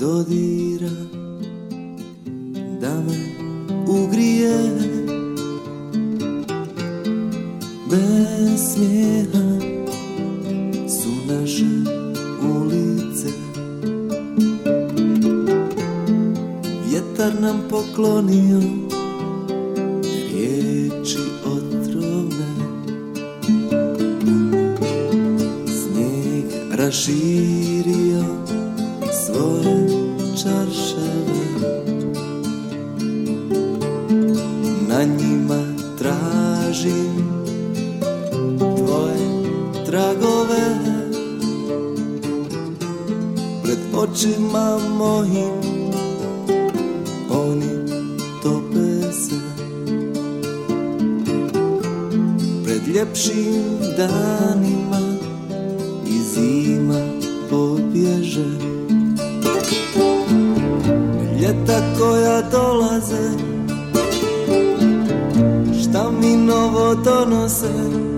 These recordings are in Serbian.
dodira, da me ugrije. Bez smijeha su naše ulice, vjetar nam poklonio riječi otrovne, snijeg raširio svoje čaršave, na njima tražim tvoje tragove. Pred očima mojim oni tope se, pred ljepšim danima i zima pobježe. Ljeta koja dolaze, šta mi novo donose,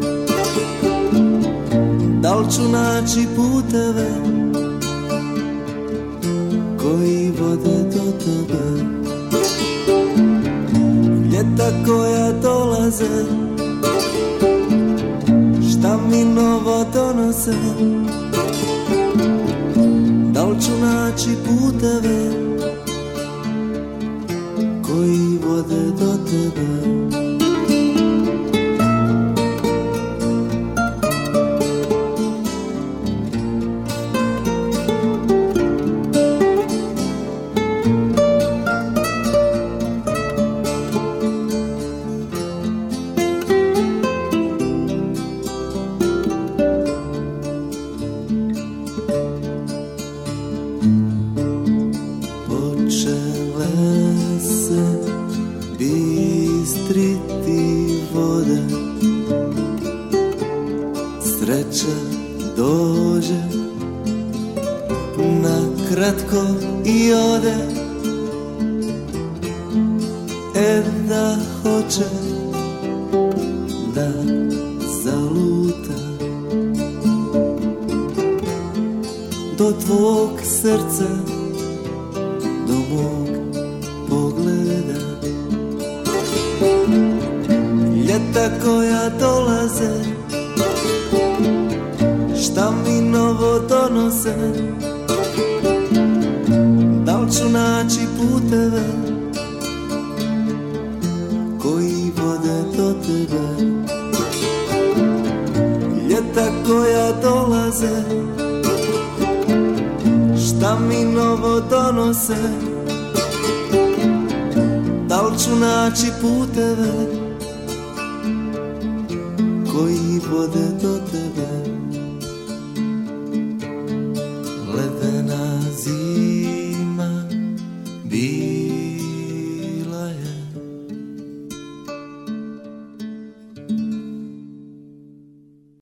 da li ću naći puteve koji vode do tebe. Ljeta koja dolaze, šta mi novo donose, da li ću naći puteve koji vode do tebe. Počele se bistriti vode, sreća dođe na kratko i ode. Da hoće da zaluta do tvog srca, do mog pogleda. Ljeta koja dolaze, šta mi novo donose, da li ću naći puteve koji vode do tebe. Ljeta koja dolaze, šta mi novo donose, da li ću naći puteve koji vode do tebe.